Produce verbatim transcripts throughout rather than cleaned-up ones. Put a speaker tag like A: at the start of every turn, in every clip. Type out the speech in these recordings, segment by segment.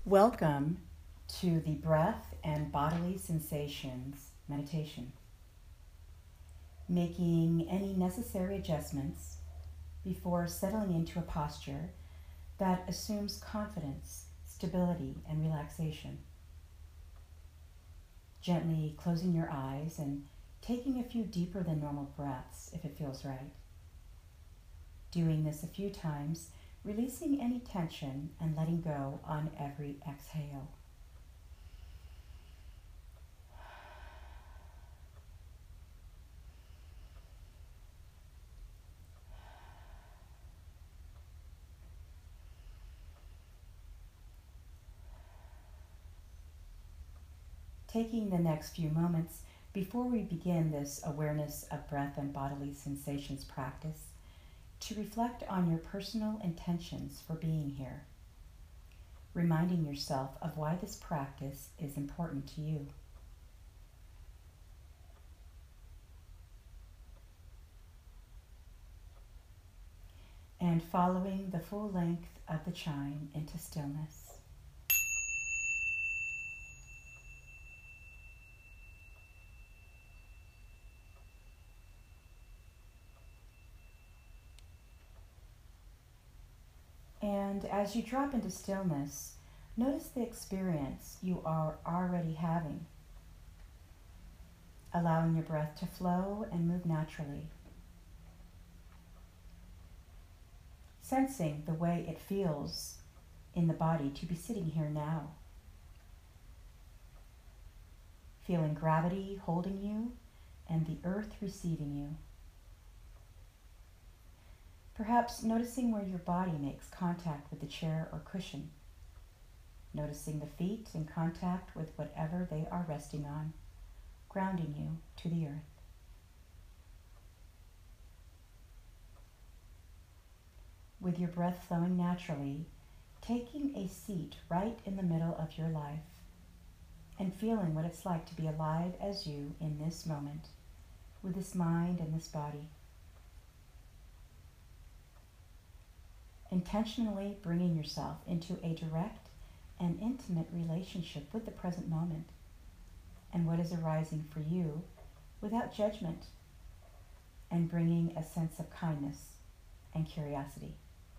A: Welcome to the Breath and Bodily Sensations meditation. Making any necessary adjustments before settling into a posture that assumes confidence, stability, and relaxation. Gently closing your eyes and taking a few deeper than normal breaths if it feels right. Doing this a few times, releasing any tension and letting go on every exhale. Taking the next few moments before we begin this awareness of breath and bodily sensations practice to reflect on your personal intentions for being here, reminding yourself of why this practice is important to you. And following the full length of the chime into stillness. And as you drop into stillness, notice the experience you are already having, allowing your breath to flow and move naturally, sensing the way it feels in the body to be sitting here now, feeling gravity holding you and the earth receiving you. Perhaps noticing where your body makes contact with the chair or cushion, noticing the feet in contact with whatever they are resting on, grounding you to the earth. With your breath flowing naturally, taking a seat right in the middle of your life and feeling what it's like to be alive as you in this moment, with this mind and this body. Intentionally bringing yourself into a direct and intimate relationship with the present moment and what is arising for you without judgment, and bringing a sense of kindness and curiosity.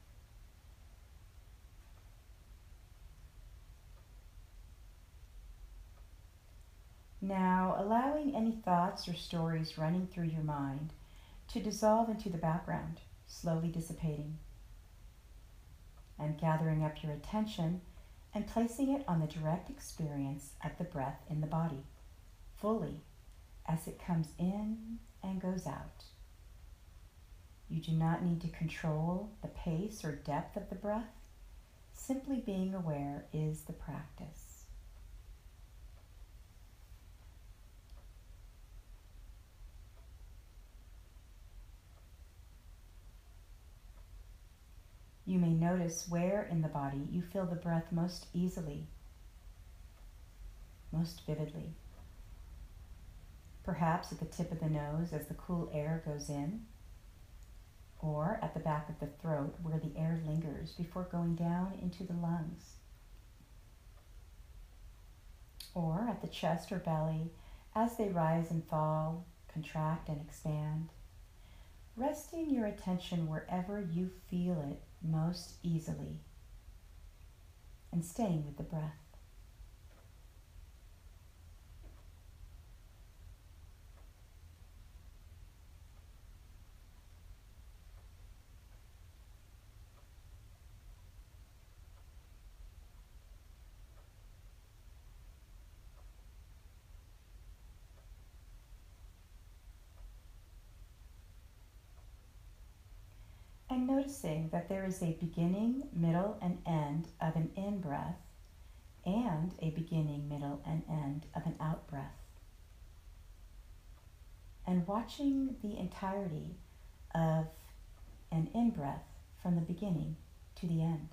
A: Now, allowing any thoughts or stories running through your mind to dissolve into the background, slowly dissipating, and gathering up your attention and placing it on the direct experience of the breath in the body, fully as it comes in and goes out. You do not need to control the pace or depth of the breath. Simply being aware is the practice. You may notice where in the body you feel the breath most easily, most vividly. Perhaps at the tip of the nose as the cool air goes in, or at the back of the throat where the air lingers before going down into the lungs, or at the chest or belly as they rise and fall, contract and expand. Resting your attention wherever you feel it most easily, and staying with the breath. And noticing that there is a beginning, middle, and end of an in-breath and a beginning, middle, and end of an out-breath. And watching the entirety of an in-breath from the beginning to the end.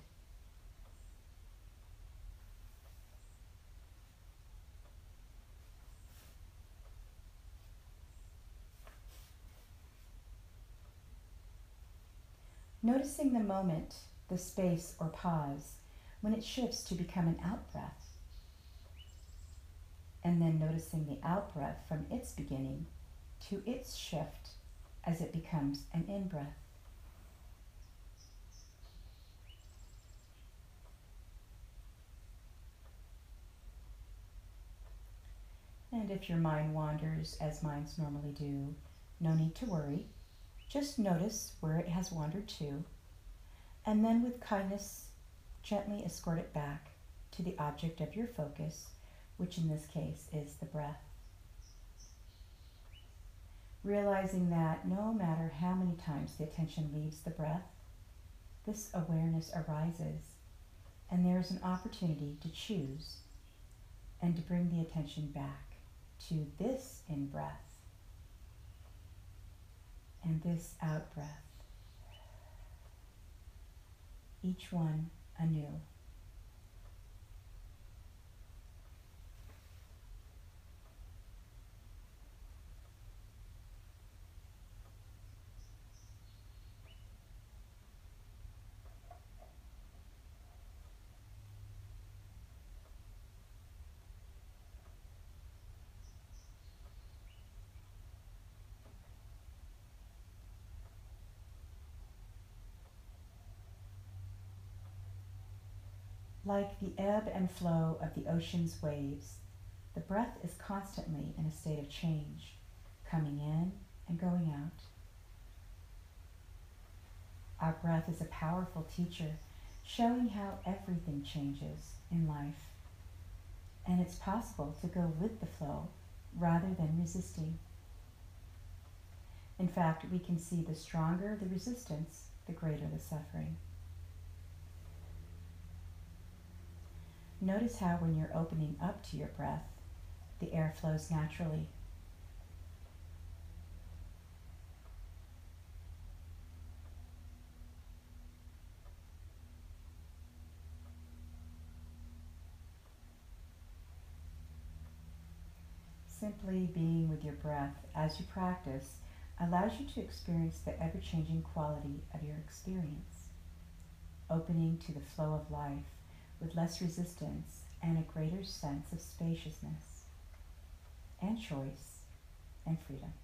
A: Noticing the moment, the space or pause, when it shifts to become an out breath, and then noticing the out breath from its beginning to its shift as it becomes an in breath. And if your mind wanders, as minds normally do, no need to worry. Just notice where it has wandered to, and then with kindness, gently escort it back to the object of your focus, which in this case is the breath. Realizing that no matter how many times the attention leaves the breath, this awareness arises, and there is an opportunity to choose and to bring the attention back to this in-breath and this out-breath, each one anew. Like the ebb and flow of the ocean's waves, the breath is constantly in a state of change, coming in and going out. Our breath is a powerful teacher, showing how everything changes in life, and it's possible to go with the flow rather than resisting. In fact, we can see the stronger the resistance, the greater the suffering. Notice how when you're opening up to your breath, the air flows naturally. Simply being with your breath as you practice allows you to experience the ever-changing quality of your experience, opening to the flow of life with less resistance and a greater sense of spaciousness and choice and freedom.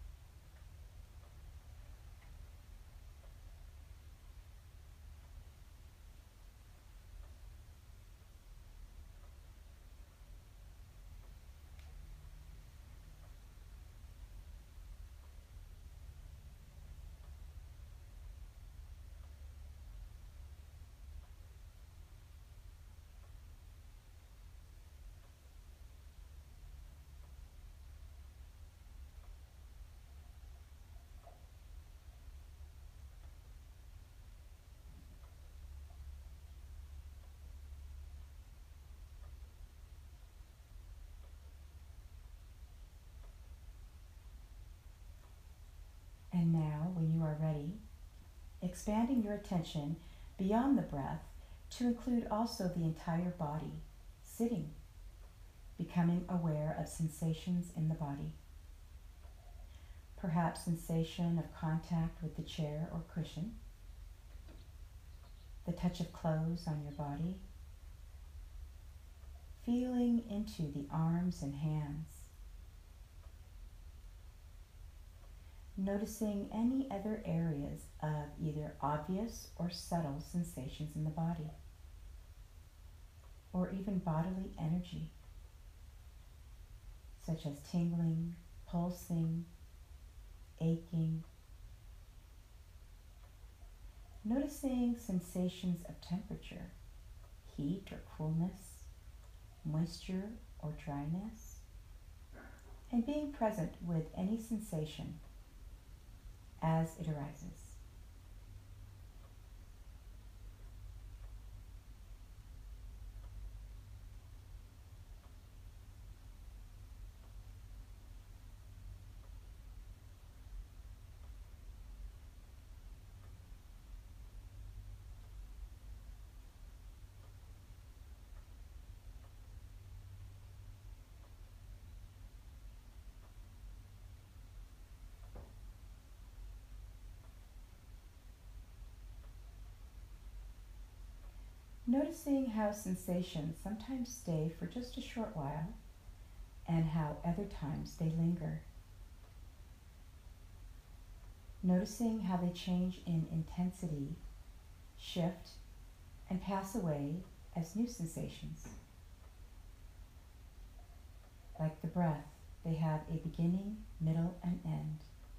A: And now, when you are ready, expanding your attention beyond the breath to include also the entire body, sitting, becoming aware of sensations in the body. Perhaps sensation of contact with the chair or cushion, the touch of clothes on your body, feeling into the arms and hands, noticing any other areas of either obvious or subtle sensations in the body, or even bodily energy, such as tingling, pulsing, aching. Noticing sensations of temperature, heat or coolness, moisture or dryness, and being present with any sensation as it arises. noticing how sensations sometimes stay for just a short while and how other times they linger. Noticing how they change in intensity, shift, and pass away as new sensations. Like the breath, they have a beginning, middle, and end.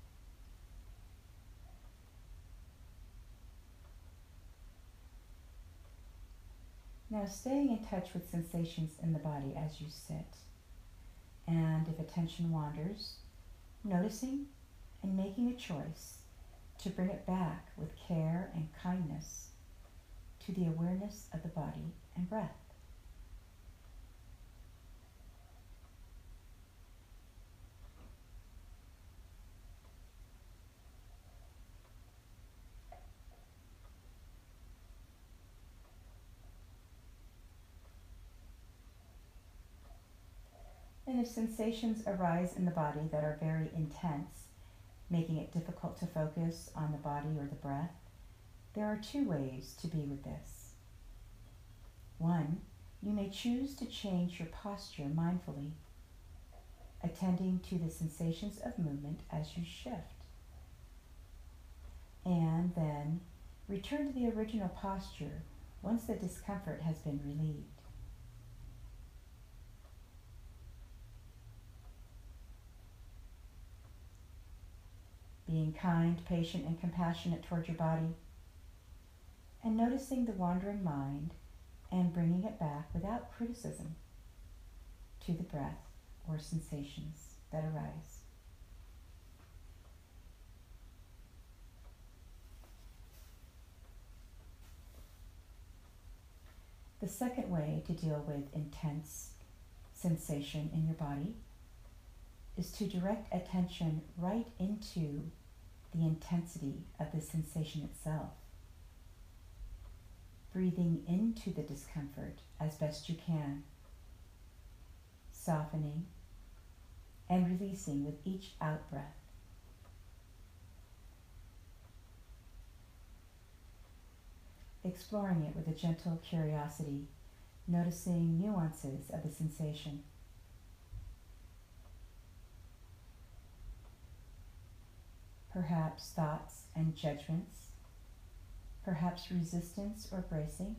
A: Now staying in touch with sensations in the body as you sit, and if attention wanders, noticing and making a choice to bring it back with care and kindness to the awareness of the body and breath. And if sensations arise in the body that are very intense, making it difficult to focus on the body or the breath, there are two ways to be with this. One, you may choose to change your posture mindfully, attending to the sensations of movement as you shift. And then return to the original posture once the discomfort has been relieved. Being kind, patient, and compassionate toward your body, and noticing the wandering mind and bringing it back without criticism to the breath or sensations that arise. The second way to deal with intense sensation in your body is to direct attention right into the intensity of the sensation itself, breathing into the discomfort as best you can, softening and releasing with each out-breath. Exploring it with a gentle curiosity, noticing nuances of the sensation. Perhaps thoughts and judgments, perhaps resistance or bracing,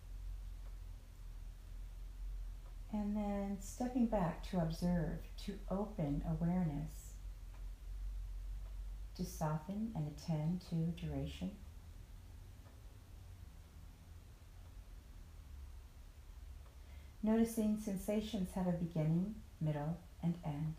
A: and then stepping back to observe, to open awareness, to soften and attend to duration. Noticing sensations have a beginning, middle, and end.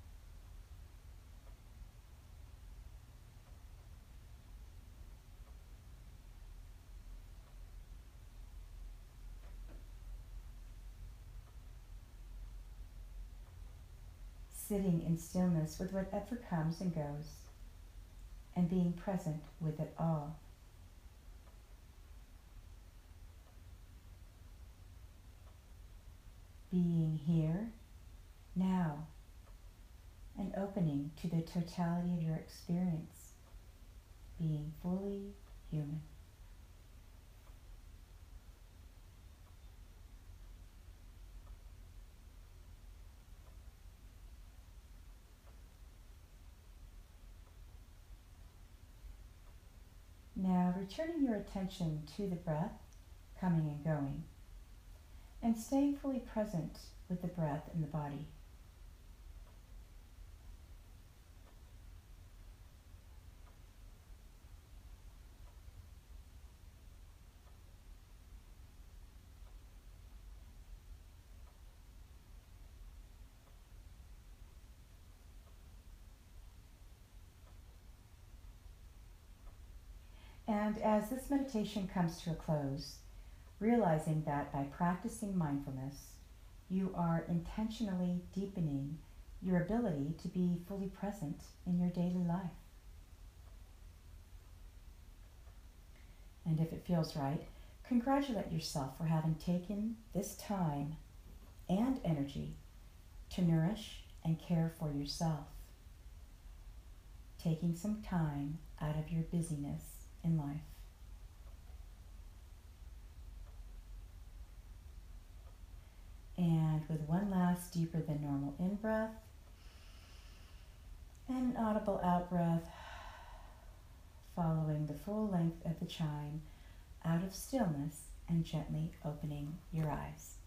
A: Sitting in stillness with whatever comes and goes, and being present with it all. Being here, now, and opening to the totality of your experience, being fully human. Now returning your attention to the breath, coming and going, and staying fully present with the breath in the body. And as this meditation comes to a close, realizing that by practicing mindfulness, you are intentionally deepening your ability to be fully present in your daily life. And if it feels right, congratulate yourself for having taken this time and energy to nourish and care for yourself, taking some time out of your busyness in life. last deeper than normal in-breath and an audible out-breath, following the full length of the chime out of stillness and gently opening your eyes.